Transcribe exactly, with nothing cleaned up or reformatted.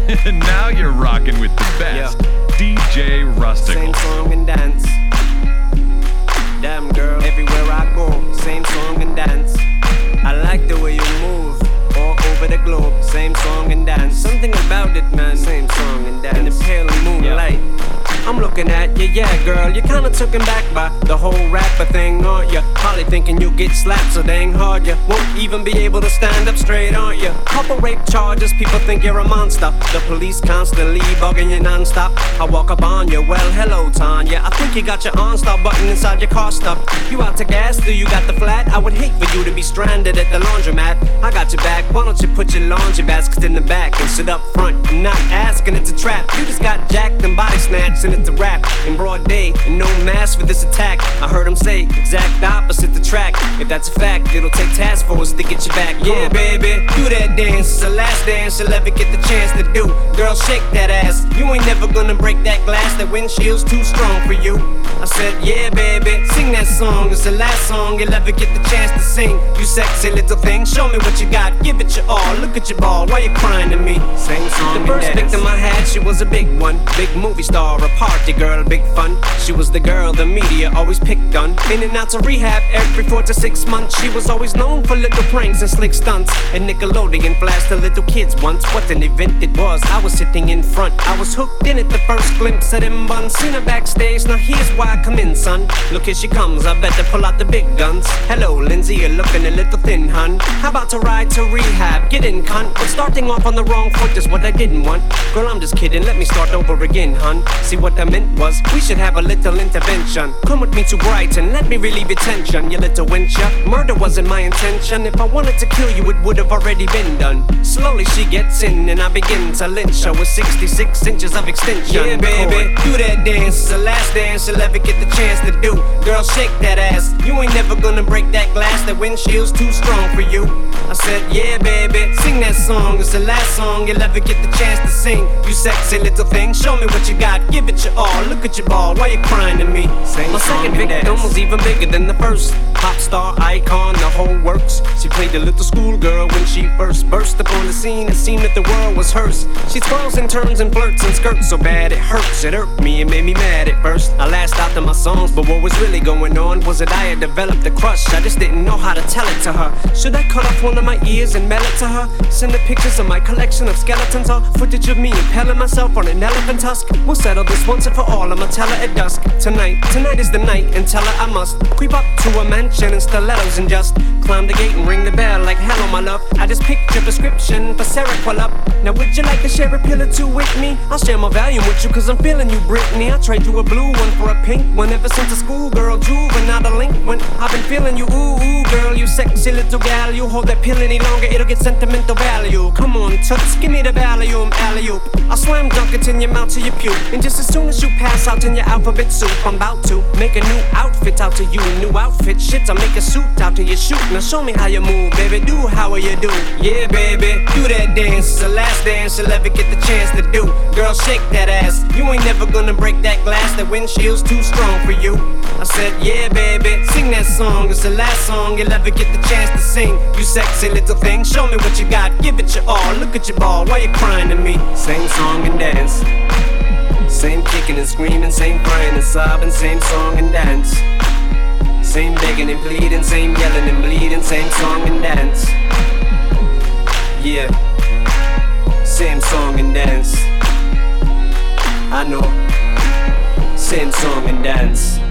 And now you're rocking with the best, yeah. D J Rustical. Same song and dance. Damn girl, everywhere I go, same song and dance. I like the way you move, all over the globe, same song and dance. Something about it, man, same song and dance. In the pale moonlight, yeah. I'm looking at you, yeah, girl. You're kinda taken back by the whole rapper thing, aren't you? Probably thinking you get slapped so dang hard you won't even be able to stand up straight, aren't you? Couple rape charges, people think you're a monster. The police constantly bugging you non-stop. I walk up on you, well, hello, Tanya. I think you got your OnStar button inside your car stuck. You out to gas, do you got the flat? I would hate for you to be stranded at the laundromat. I got your back, why don't you put your laundry basket in the back and sit up front? I'm not asking, it's a trap. You just got jacked and body snatched and it's a rap in broad day and no mask for this attack. I heard him say exact opposite the track. If that's a fact, it'll take task force to get you back. Yeah, baby, do that dance. It's the last dance you'll ever get the chance to do. Girl, shake that ass. You ain't never gonna break that glass. That windshield's too strong for you. I said, yeah, baby, sing that song. It's the last song you'll ever get the chance to sing. You sexy little thing, show me what you got. Give it your all. Look at your ball. Why you crying to me? Same song. The first victim I had, she was a big one. Big movie star, a party girl, big fun. She was the girl the media always picked on. In and out to rehab every four to six months. She was always known for little pranks and slick stunts. And Nickelodeon flashed the little kids once. What an event it was. I was sitting in front. I was hooked in at the first glimpse of them buns. Seen her backstage, now here's why I come in, son. Look, here she comes, I better pull out the big guns. Hello, Lindsay, you're looking a little thin, hun. How about to ride to rehab? Get in, cunt. But starting off on the wrong foot is what I didn't want. Girl, I'm just kidding, let me start over again, hun. See what I meant was, we should have a little intervention. Come with me to Brighton, let me relieve your tension, you little wencher. Murder wasn't my intention. If I wanted to kill you, it would have already been done. Slowly she gets in and I begin to lynch her with sixty-six inches of extension. Yeah, baby, do that dance. It's the last dance you'll ever get the chance to do. Girl, shake that ass. You ain't never gonna break that glass. That windshield's too strong for you. I said, yeah, baby, sing that song. It's the last song you'll ever get the chance to sing. You sexy little thing, show me what you got. Give it your all. Look at your ball. Why you crying to me? Same My second victim was even bigger than the first. Pop star, icon, the whole works. She played the little schoolgirl when she first burst upon the scene. It seemed that the world was hers. She twirls and turns and flirts and skirts so bad it hurts. It hurt me and made me mad at first. I lashed out to my songs, but what was really going on was that I had developed a crush. I just didn't know how to tell it to her. Should I cut off one of my ears and mail it to her? Send her pictures of my collection of skeletons or footage of me impaling myself on an elephant tusk? We'll settle this once and for all. I'ma tell her at dusk. Tonight, tonight is the night, and tell her I must creep up to a mansion in stilettos and just climb the gate and ring the bell like hello, my love. I just picked your prescription for Seroquel. Now would you like to share a pill or two with me? I'll share my volume with you cause I'm feeling you, Britney. I'll trade you a blue one for a pink one. Ever since a schoolgirl juvenile delinquent, I've been feeling you, ooh, ooh, girl, you sexy little gal. You hold that pill any longer, it'll get sentimental value. Come on, toots, give me the Valium, alley-oop. I'll slam dunk it in your mouth to your puke. And just as soon as you pass out in your alphabet soup, I'm about to make a new outfit out to you. New outfit, shit, I'll make a suit out to your shoot. Now show me how you move, baby, do how you do. Yeah, baby, do that dance. It's the last dance you'll ever get the chance to do. Girl, shake that ass. You ain't never gonna break that glass. That windshield's too strong for you. I said, yeah, baby, sing that song. It's the last song you'll ever get the chance to sing. You sexy little thing, show me what you got. Give it your all. Look at your ball. Why you crying to me? Same song and dance. Same kicking and screaming, same crying and sobbing, same song and dance. Same begging and pleading, same yelling and bleeding, same song and dance. Yeah, same song and dance. I know, same song and dance.